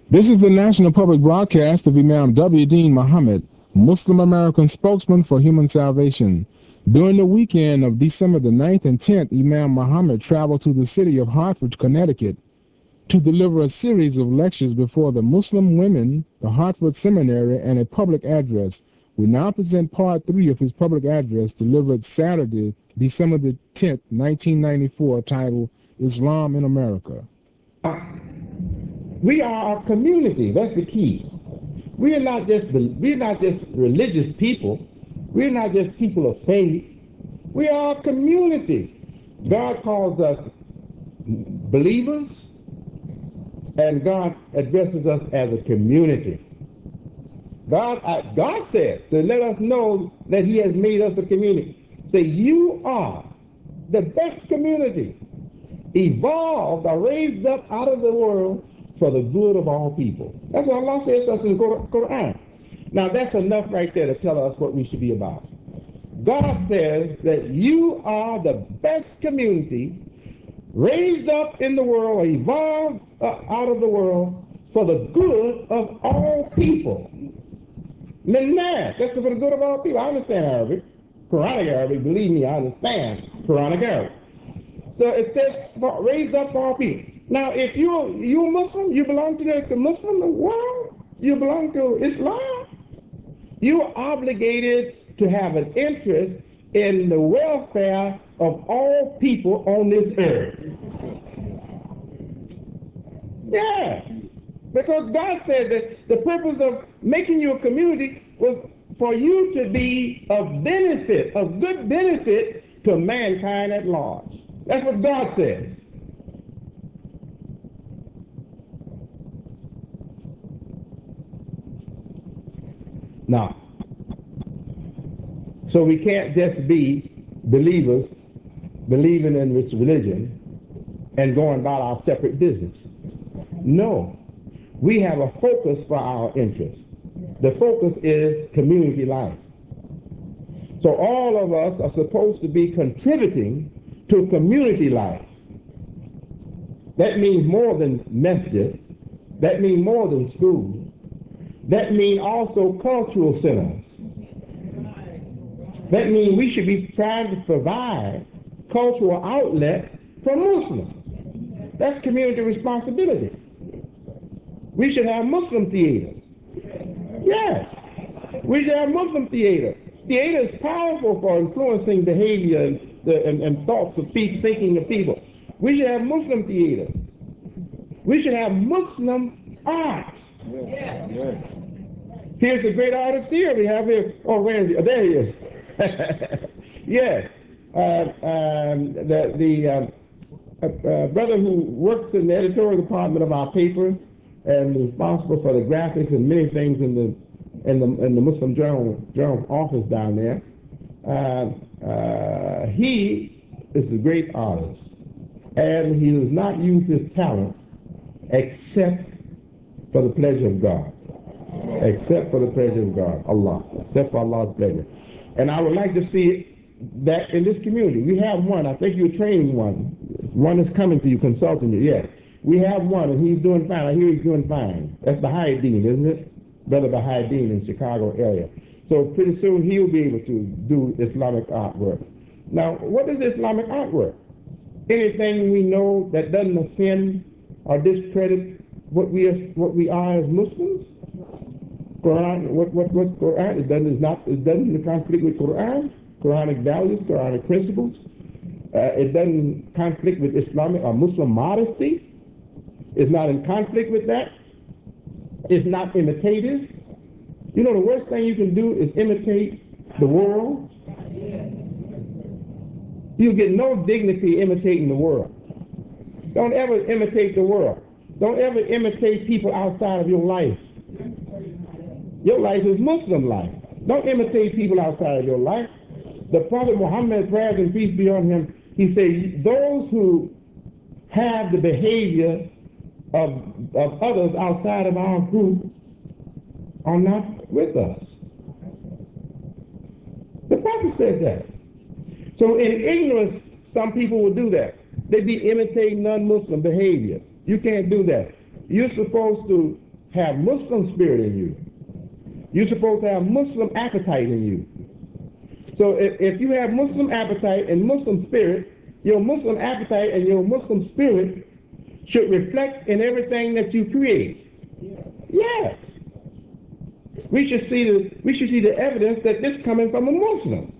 This is the National Public Broadcast of Imam W. Deen Muhammad, Muslim American spokesman for human salvation. During the weekend of December the 9th and 10th, Imam Muhammad traveled to the city of Hartford, Connecticut, to deliver a series of lectures before the Muslim women, the Hartford Seminary, and a public address. We now present part 3 of his public address delivered Saturday, December the 10th, 1994, titled Islam in America. We are a community. That's the key. We're not just religious people. We're not just people of faith. We are a community. God calls us believers, and God addresses us as a community. God says to let us know that He has made us a community. Say, you are the best community, evolved or raised up out of the world for the good of all people. That's what Allah says to us in the Quran. Now that's enough right there to tell us what we should be about. God says that you are the best community raised up in the world, evolved out of the world for the good of all people. Minnas, that's for the good of all people. I understand Arabic, Quranic Arabic, believe me, I understand Quranic Arabic. So it says raised up for all people. Now, if you're Muslim, you belong to the Muslim world, you belong to Islam, you're obligated to have an interest in the welfare of all people on this earth. Yeah, because God said that the purpose of making you a community was for you to be of benefit, of good benefit to mankind at large. That's what God says. Now, so we can't just be believers, believing in this religion, and going about our separate business. No, we have a focus for our interest. The focus is community life. So all of us are supposed to be contributing to community life. That means more than masjid. That means more than school. That means also cultural centers. That means we should be trying to provide cultural outlet for Muslims. That's community responsibility. We should have Muslim theater. Yes, we should have Muslim theater. Theater is powerful for influencing behavior and thoughts of people, thinking of people. We should have Muslim theater. We should have Muslim art. Yes. Yes. Here's a great artist here we have here. Oh, where is he? Oh, there he is. Yes. The brother who works in the editorial department of our paper and is responsible for the graphics and many things in the Muslim Journal office down there. He is a great artist, and he does not use his talent except for the pleasure of God. Except for the pleasure of God, Allah. Except for Allah's pleasure. And I would like to see that in this community. We have one. I think you're training one. One is coming to you, consulting you. Yes. We have one, and he's doing fine. I hear he's doing fine. That's Bahauddin, isn't it? Brother Bahauddin in Chicago area. So pretty soon he'll be able to do Islamic artwork. Now, what is Islamic artwork? Anything we know that doesn't offend or discredit what we are as Muslims? Quran, what Quran? It doesn't conflict with Quran, Quranic values, Quranic principles. It doesn't conflict with Islamic or Muslim modesty. It's not in conflict with that. It's not imitative. You know, the worst thing you can do is imitate the world. You get no dignity imitating the world. Don't ever imitate the world. Don't ever imitate people outside of your life. Your life is Muslim life. Don't imitate people outside of your life. The Prophet Muhammad, prayers and peace be on him, he said, those who have the behavior of others outside of our group are not with us. The Prophet said that. So in ignorance, some people will do that. They be imitating non-Muslim behavior. You can't do that. You're supposed to have Muslim spirit in you. You're supposed to have Muslim appetite in you. So if you have Muslim appetite and Muslim spirit, your Muslim appetite and your Muslim spirit should reflect in everything that you create. Yes. We should see the evidence that this coming from a Muslim.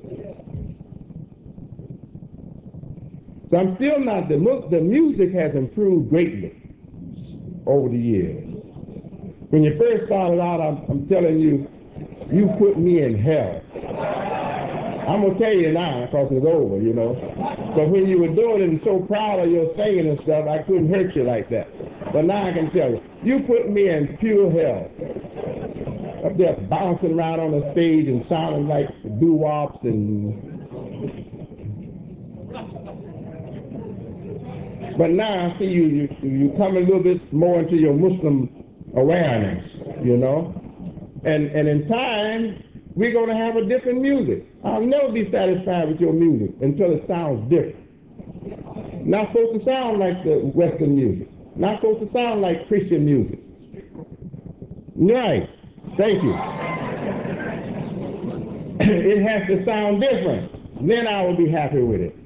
So I'm still not, the music has improved greatly over the years. When you first started out, I'm telling you, you put me in hell. I'm going to tell you now because it's over, you know. But when you were doing it and so proud of your singing and stuff, I couldn't hurt you like that. But now I can tell you, you put me in pure hell. Up there bouncing around on the stage and sounding like doo-wops and... But now I see you come a little bit more into your Muslim awareness, you know. And in time, we're going to have a different music. I'll never be satisfied with your music until it sounds different. Not supposed to sound like the Western music. Not supposed to sound like Christian music. Right. Thank you. It has to sound different. Then I will be happy with it.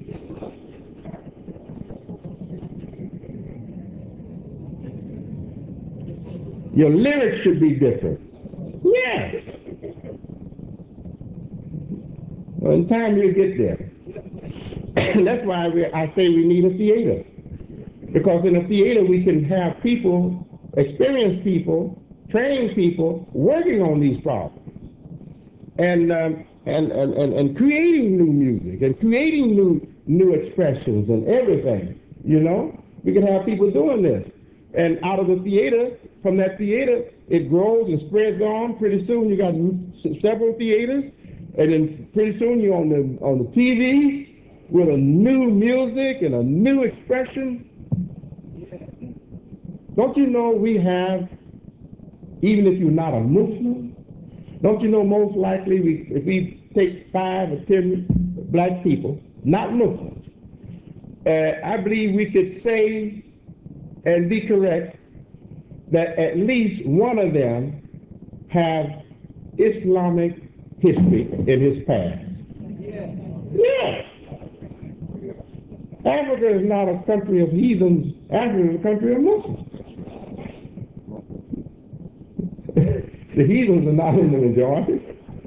Your lyrics should be different. Yes. Well, in time you'll get there. That's why I say we need a theater. Because in a theater we can have people, experienced people, trained people working on these problems. And creating new music and creating new expressions and everything. You know? We can have people doing this. And out of the theater, from that theater, it grows and spreads on. Pretty soon you got several theaters, and then pretty soon you're on the TV with a new music and a new expression. Don't you know we have, even if you're not a Muslim, don't you know most likely if we take 5 or 10 black people, not Muslims, I believe we could say and be correct that at least one of them have Islamic history in his past. Yes. Africa is not a country of heathens. Africa is a country of Muslims. The heathens are not in the majority.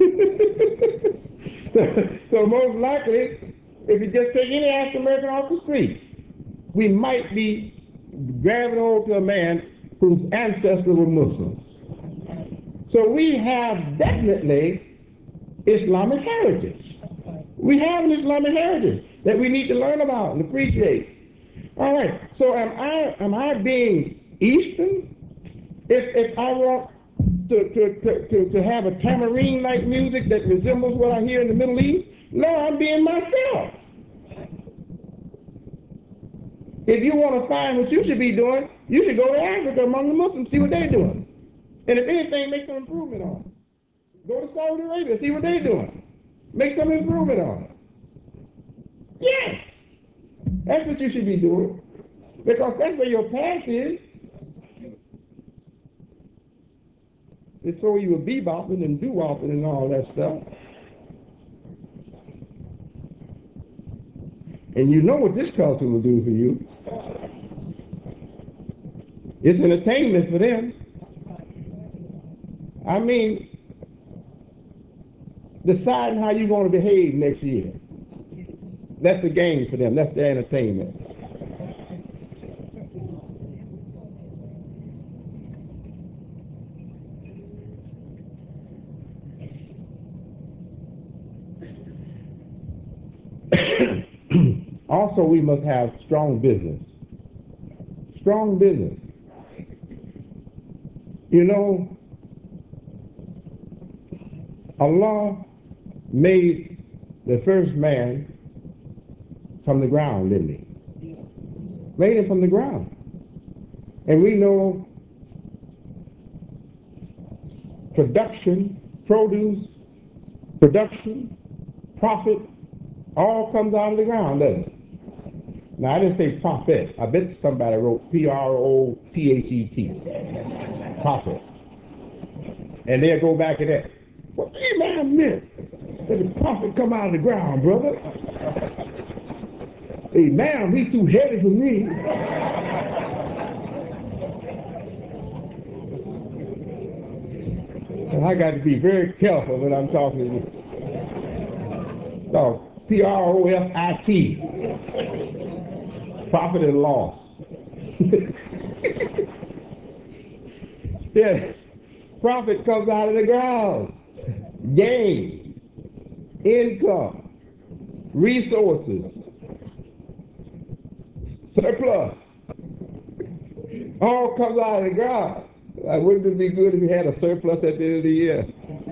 So most likely, if you just take any African American off the street, we might be grabbing hold to a man whose ancestors were Muslims. So we have definitely Islamic heritage. We have an Islamic heritage that we need to learn about and appreciate. All right. So am I being Eastern if I want to have a tambourine-like music that resembles what I hear in the Middle East? No, I'm being myself. If you want to find what you should be doing, you should go to Africa among the Muslims, see what they're doing. And if anything, make some improvement on it. Go to Saudi Arabia, see what they're doing. Make some improvement on it. Yes. That's what you should be doing. Because that's where your past is. It's so you were bebopping and doo-wopping and all that stuff. And you know what this culture will do for you. It's entertainment for them. I mean, deciding how you're going to behave next year. That's the game for them. That's their entertainment. Also, we must have strong business. Strong business. You know, Allah made the first man from the ground, didn't he? Made him from the ground. And we know production, produce, production, profit, all comes out of the ground, doesn't it? Now, I didn't say profit. I bet somebody wrote P-R-O-P-H-E-T. Profit. And they'll go back to that. What the man meant that the prophet come out of the ground, brother? Hey, man, he's too heavy for me. And I got to be very careful when I'm talking to you. No, Profit. Profit and loss. Yeah, profit comes out of the ground. Gain, income, resources, surplus, all comes out of the ground. Wouldn't it be good if you had a surplus at the end of the year?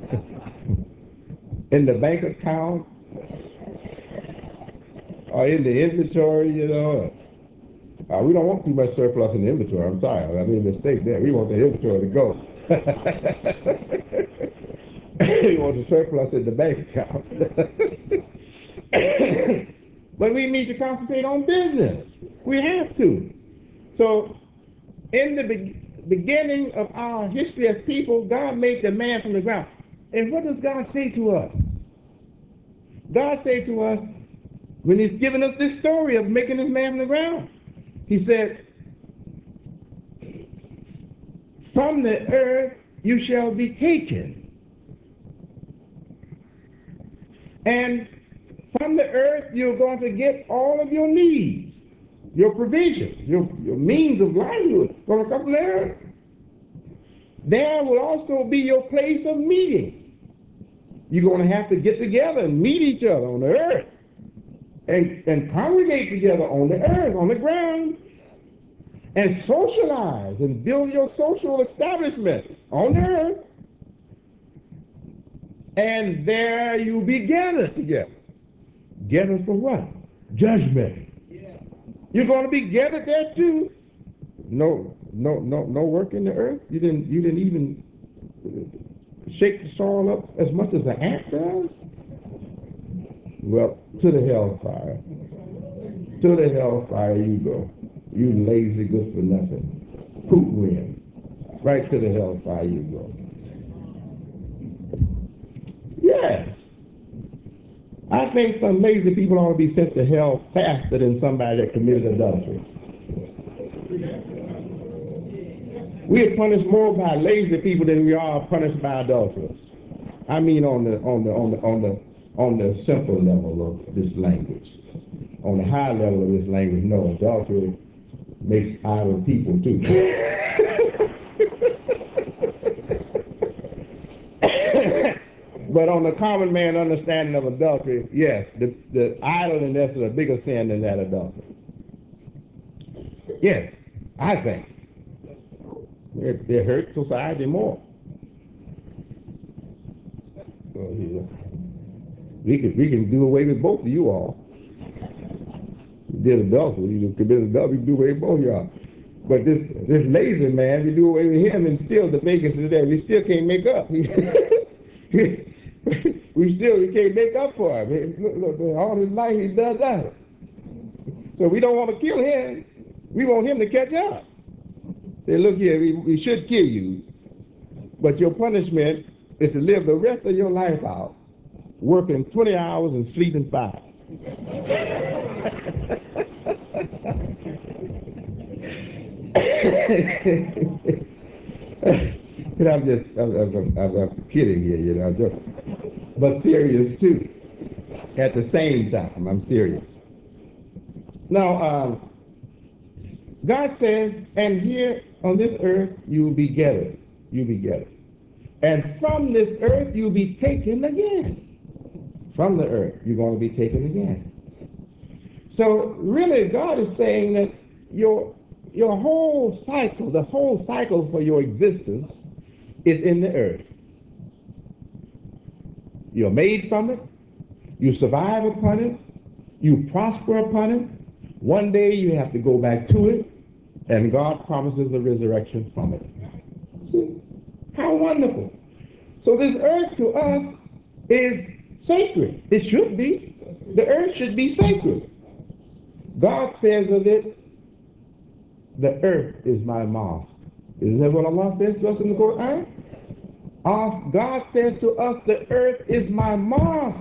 In the bank account, or in the inventory, you know. We don't want too much surplus in the inventory. I'm sorry. I made a mistake there. We want the inventory to go. We want the surplus in the bank account. But we need to concentrate on business. We have to. So, in the beginning of our history as people, God made the man from the ground. And what does God say to us? God say to us, when he's giving us this story of making this man from the ground, he said, from the earth you shall be taken. And from the earth you're going to get all of your needs, your provisions, your means of livelihood going to come from the earth. There will also be your place of meeting. You're going to have to get together and meet each other on the earth. And congregate together on the earth, on the ground, and socialize and build your social establishment on the earth. And there you be gathered together. Gathered for what? Judgment. Yeah. You're going to be gathered there too. No work in the earth. You didn't even shake the soil up as much as an ant does. Well, to the hellfire. To the hellfire you go. You lazy good for nothing. Poop wind. Right to the hellfire you go. Yes. I think some lazy people ought to be sent to hell faster than somebody that committed adultery. We are punished more by lazy people than we are punished by adulterers. I mean on the simple level of this language. On the high level of this language, no, adultery makes idle people too. But on the common man understanding of adultery, yes, the idleness is a bigger sin than that adultery. Yes, I think. It hurts society more. So, yeah. We can do away with both of you all. You did adultery, you committed adultery, we can do away with both of y'all. But this lazy man, we do away with him and still the vacancy there. We still can't make up. We can't make up for him. Look, all his life he does that. So we don't want to kill him. We want him to catch up. Say, look here, we should kill you, but your punishment is to live the rest of your life out, working 20 hours and sleeping 5. And I'm kidding here, you know, but serious too. At the same time, I'm serious. Now, God says, and here on this earth you will be gathered. You'll be gathered. And from this earth you'll be taken again. From the earth you're going to be taken again. So really God is saying that your whole cycle, the whole cycle for your existence is in the earth. You're made from it. You survive upon it. You prosper upon it. One day you have to go back to it, and God promises a resurrection from it. See? How wonderful. So this earth to us is sacred. It should be. The earth should be sacred. God says of it, the earth is my mosque. Isn't that what Allah says to us in the Quran? God says to us, the earth is my mosque.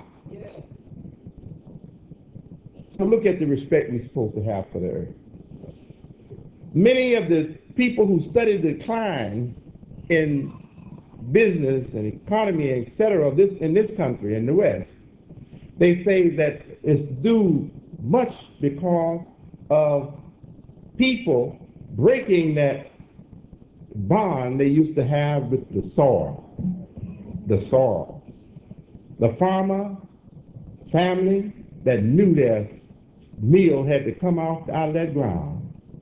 So look at the respect we're supposed to have for the earth. Many of the people who study decline in business and economy, etc., in this country, in the West, they say that it's due much because of people breaking that bond they used to have with the soil. The soil. The farmer family that knew their meal had to come out of that ground.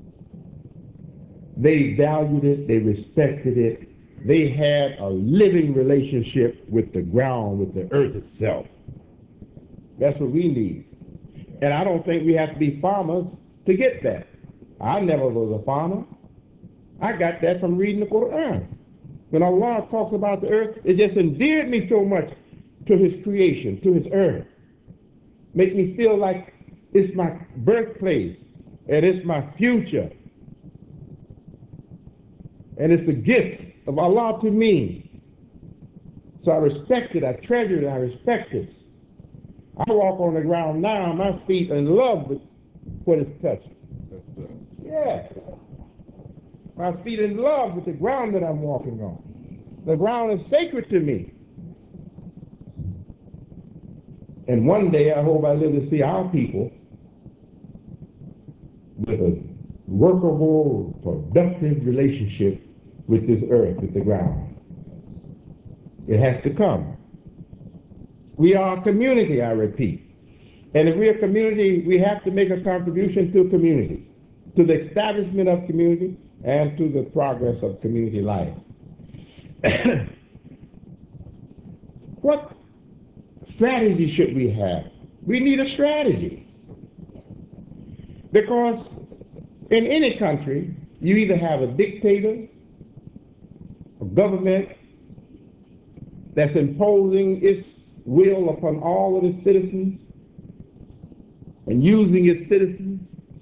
They valued it, they respected it, they had a living relationship with the ground, with the earth itself. That's what we need. And I don't think we have to be farmers to get that. I never was a farmer. I got that from reading the Quran. When Allah talks about the earth, it just endeared me so much to his creation, to his earth. Make me feel like it's my birthplace and it's my future. And it's the gift of Allah to me. So I respect it, I treasure it, I respect it. I walk on the ground now, my feet are in love with what it's touching. Yeah. My feet are in love with the ground that I'm walking on. The ground is sacred to me. And one day I hope I live to see our people with a workable, productive relationship with this earth, with the ground. It has to come. We are a community, I repeat. And if we're a community, we have to make a contribution to community, to the establishment of community, and to the progress of community life. What strategy should we have? We need a strategy. Because in any country, you either have a dictator, a government that's imposing its will upon all of its citizens and using its citizens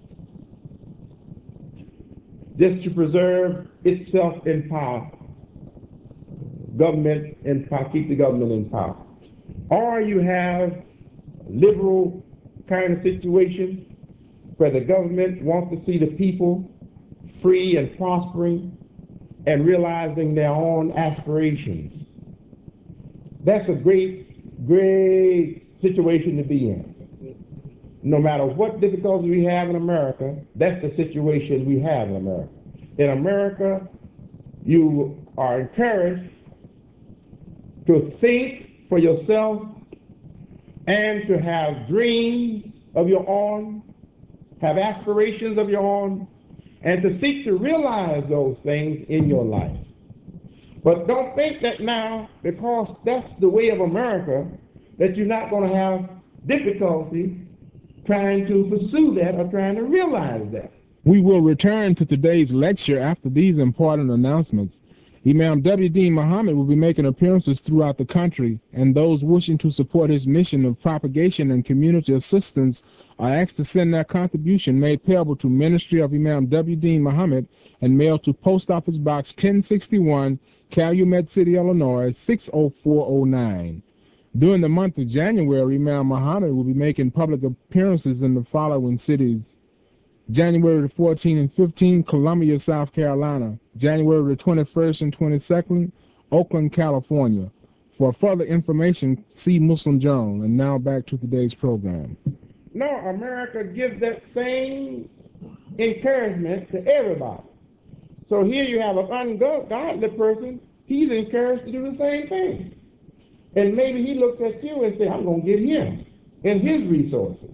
just to preserve itself in power, government in power, keep the government in power. Or you have a liberal kind of situation where the government wants to see the people free and prospering and realizing their own aspirations. That's a great, great situation to be in. No matter what difficulties we have in America, that's the situation we have in America. In America, you are encouraged to think for yourself and to have dreams of your own, have aspirations of your own, and to seek to realize those things in your life. But don't think that now, because that's the way of America, that you're not going to have difficulty trying to pursue that or trying to realize that. We will return to today's lecture after these important announcements. Imam W. Dean Muhammad will be making appearances throughout the country, and those wishing to support his mission of propagation and community assistance are asked to send their contribution made payable to Ministry of Imam W. Dean Muhammad and mailed to Post Office Box 1061, Calumet City, Illinois 60409. During the month of January, Imam Muhammad will be making public appearances in the following cities: January the 14th and 15th, Columbia, South Carolina. January the 21st and 22nd, Oakland, California. For further information, see Muslim Journal. And now back to today's program. No, America gives that same encouragement to everybody. So here you have an ungodly person, he's encouraged to do the same thing. And maybe he looks at you and says, I'm going to get him and his resources.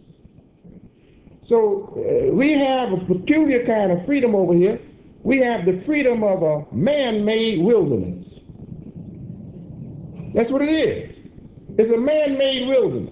So we have a peculiar kind of freedom over here. We have the freedom of a man-made wilderness. That's what it is. It's a man-made wilderness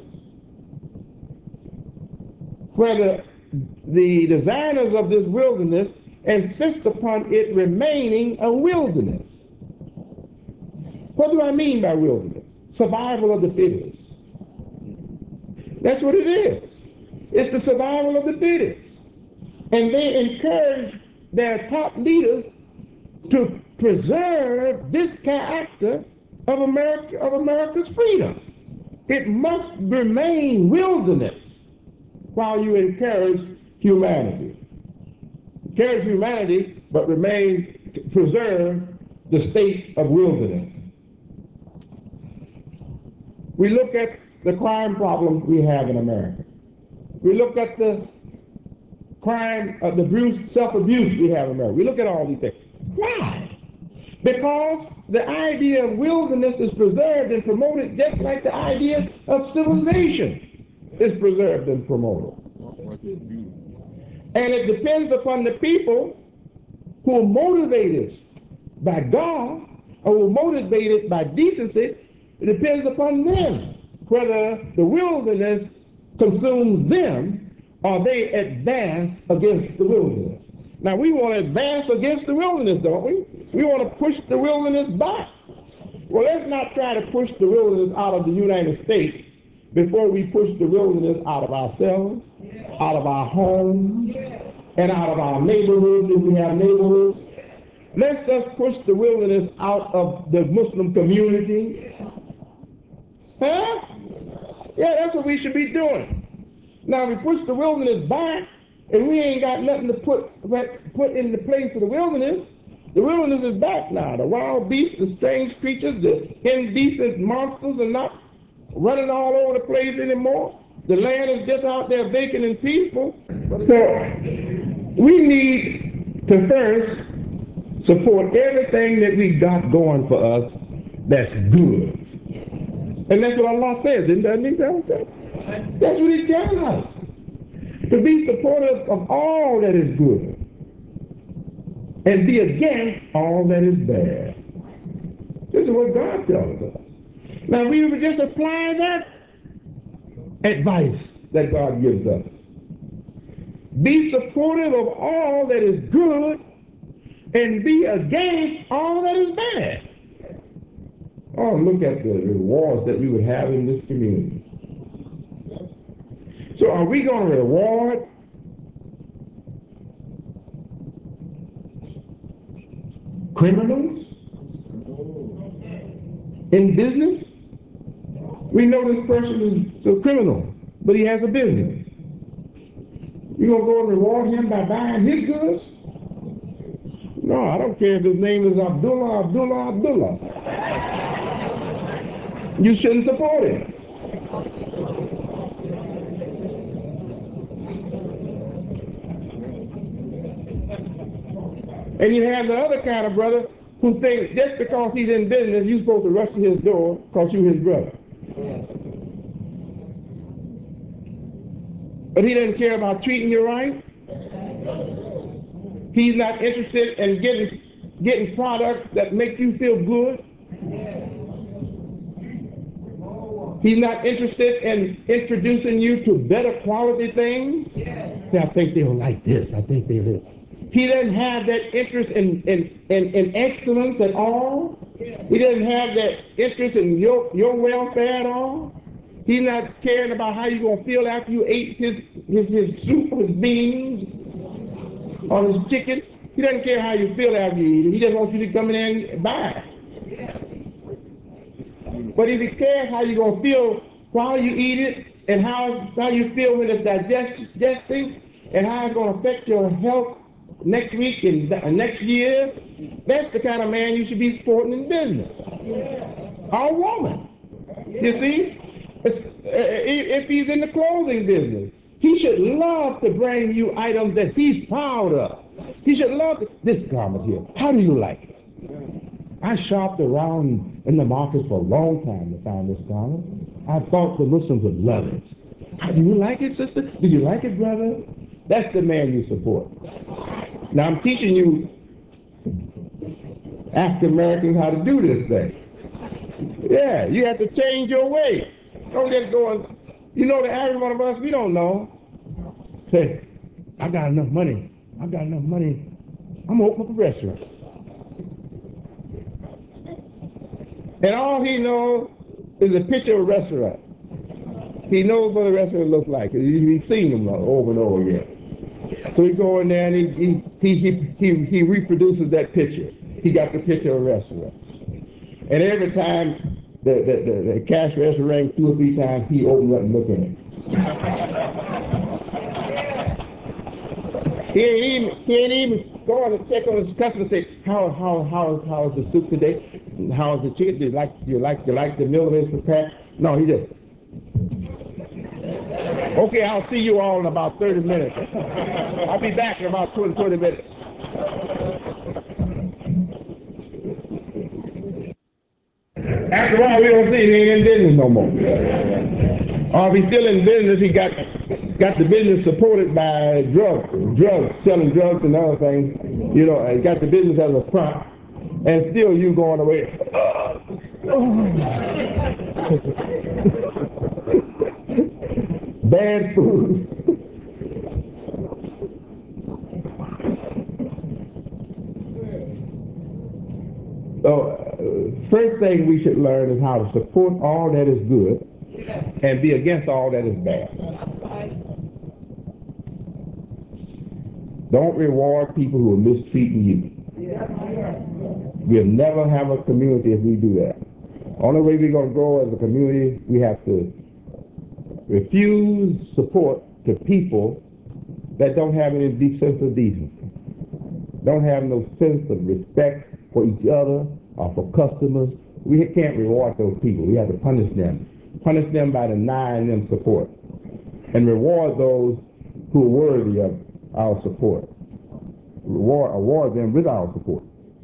where the designers of this wilderness insist upon it remaining a wilderness. What do I mean by wilderness? Survival of the fittest. That's what it is. It's the survival of the fittest. And they encourage their top leaders to preserve this character of America's freedom. It must remain wilderness while you encourage humanity. Encourage humanity, but preserve the state of wilderness. We look at the crime problem we have in America. We look at the crime of the self-abuse we have in America. We look at all these things. Why? Because the idea of wilderness is preserved and promoted just like the idea of civilization is preserved and promoted. And it depends upon the people who are motivated by God or who are motivated by decency. It depends upon them whether the wilderness consumes them or they advance against the wilderness. Now, we want to advance against the wilderness, don't we? We want to push the wilderness back. Well, let's not try to push the wilderness out of the United States before we push the wilderness out of ourselves, out of our homes, and out of our neighborhoods if we have neighborhoods. Let's just push the wilderness out of the Muslim community. Huh? Yeah, that's what we should be doing. Now, we push the wilderness back, and we ain't got nothing to put in the place of the wilderness. The wilderness is back now. The wild beasts, the strange creatures, the indecent monsters are not running all over the place anymore. The land is just out there vacant and peaceful. So we need to first support everything that we got going for us that's good. And that's what Allah says, doesn't He tell us? That's what He tells us. To be supportive of all that is good and be against all that is bad. This is what God tells us. Now we would just apply that advice that God gives us. Be supportive of all that is good and be against all that is bad. Oh, look at the rewards that we would have in this community. So are we going to reward criminals in business? We know this person is a criminal, but he has a business. You going to go and reward him by buying his goods? No, I don't care if his name is Abdullah. You shouldn't support him. And you have the other kind of brother who thinks just because he's in business, you're supposed to rush to his door because you're his brother. But he doesn't care about treating you right. He's not interested in getting products that make you feel good. He's not interested in introducing you to better quality things. Say, I think they'll like this. I think they will. He doesn't have that interest in excellence at all. He doesn't have that interest in your welfare at all. He's not caring about how you're going to feel after you ate his soup or his beans or his chicken. He doesn't care how you feel after you eat it. He just wants you to come in there and buy it. But if he cares how you're going to feel while you eat it and how you feel when it's digesting and how it's going to affect your health next week and next year, that's the kind of man you should be supporting in business. Or woman. You see? If he's in the clothing business, he should love to bring you items that he's proud of. He should love this garment here. How do you like it? I shopped around in the market for a long time to find this garment. I thought the Muslims would love it. Do you like it, sister? Do you like it, brother? That's the man you support. Now I'm teaching you African Americans how to do this thing. Yeah, you have to change your way. Don't get going. You know, the average one of us, we don't know. Say, I got enough money. I'm going to open up a restaurant. And all he knows is a picture of a restaurant. He knows what a restaurant looks like. He's seen them over and over again. So he go in there and he reproduces that picture. He got the picture of a restaurant. And every time the cash register rang 2 or 3 times, he opened up and looked in it. He ain't even going to check on his customer and say, how's the soup today? How's the chicken? You like the meal that's prepared? No, he just, okay, I'll see you all in about 30 minutes. I'll be back in about 20 minutes. After a while, we don't see he ain't in business no more. Or if he's still in business, he got the business supported by drugs, selling drugs and other things. You know, he got the business as a front, and still you going away. Bad food. So, first thing we should learn is how to support all that is good and be against all that is bad. Don't reward people who are mistreating you. We'll never have a community if we do that. Only way we're going to grow as a community, we have to refuse support to people that don't have any sense of decency, don't have no sense of respect for each other or for customers. We can't reward those people. We have to punish them. Punish them by denying them support. And reward those who are worthy of our support. Award them with our support.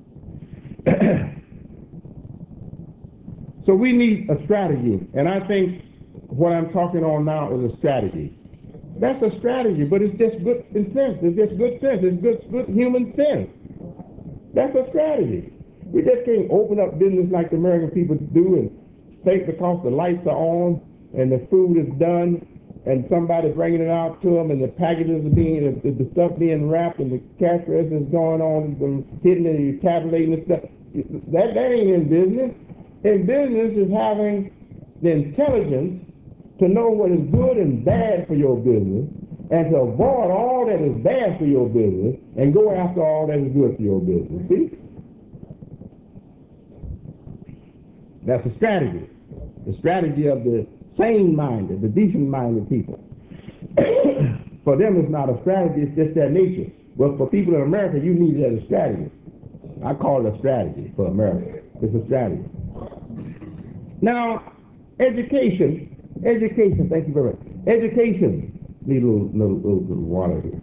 So we need a strategy. And I think what I'm talking on now is a strategy. That's a strategy, but it's just good sense. It's just good sense. It's good human sense. That's a strategy. We just can't open up business like the American people do and think because the lights are on and the food is done and somebody bringing it out to them and the packages are being, the stuff being wrapped and the cash register is going on, and hitting it and you're tabulating the stuff. That ain't in business. In business is having the intelligence to know what is good and bad for your business and to avoid all that is bad for your business and go after all that is good for your business. See? That's a strategy. The strategy of the sane-minded, the decent-minded people. For them, it's not a strategy, it's just their nature. But for people in America, you need it as a strategy. I call it a strategy for America. It's a strategy. Now, education, thank you very much. Education, need a little water here.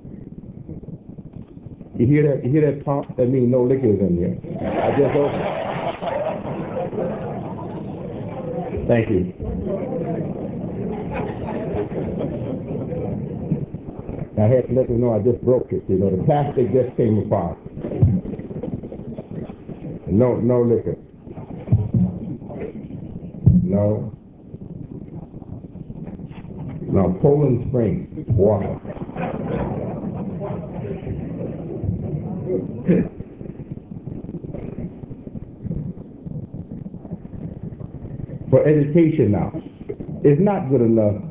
You hear that pop? That means no liquor is in here. I just opened. Thank you. I had to let them know I just broke it. You know, the plastic just came apart. No liquor. No, Poland Spring, water. For education now, it's not good enough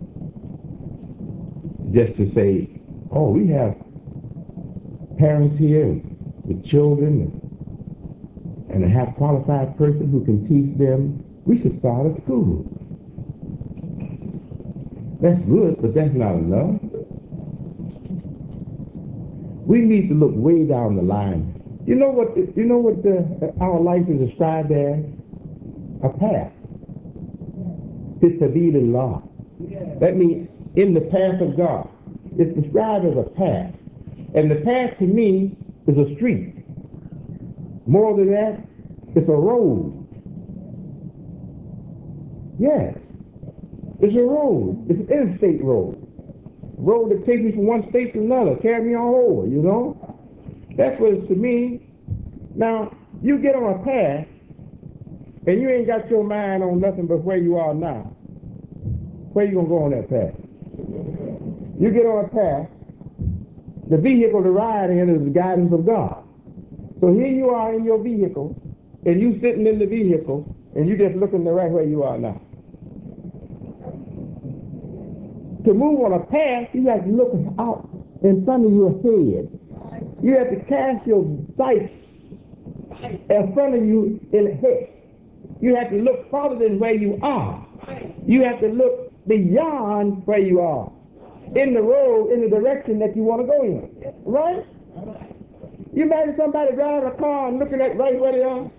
just to say, oh, we have parents here with children and have a qualified person who can teach them. We should start a school. That's good, but that's not enough. We need to look way down the line. You know what our life is described as? A path. Fisabilillah. That means in the path of God. It's described as a path. And the path to me is a street. More than that, it's a road. Yes. It's a road. It's an interstate road. A road that takes me from one state to another, carry me all over, you know? That's what it's to me. Now, you get on a path, and you ain't got your mind on nothing but where you are now. Where you going to go on that path? You get on a path, the vehicle to ride in is the guidance of God. So here you are in your vehicle, and you sitting in the vehicle, and you just looking the right where you are now. To move on a path, you have to look out in front of your head. You have to cast your sights in front of you in head. You have to look farther than where you are. You have to look beyond where you are, in the road, in the direction that you want to go in. Right? You imagine somebody driving a car and looking at right where they are?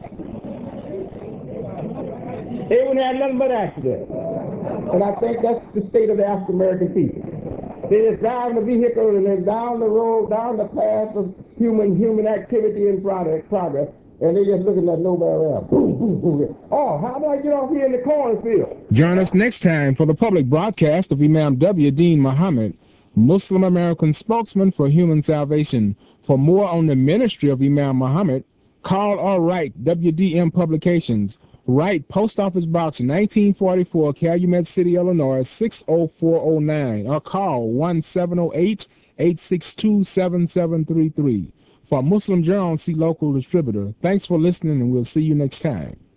They wouldn't have nothing but accidents. And I think that's the state of the African American people. They just driving a vehicle and they're down the road, down the path of human activity and progress, and they're just looking at nowhere else. Boom, boom, boom. Oh, how do I get off here in the cornfield? Join us next time for the public broadcast of Imam W. Dean Muhammad, Muslim American spokesman for human salvation. For more on the ministry of Imam Muhammad, call or write WDM Publications. Write Post Office Box 1944, Calumet City, Illinois 60409, or call 1-708-862-7733. For Muslim Journal, see local distributor. Thanks for listening, and we'll see you next time.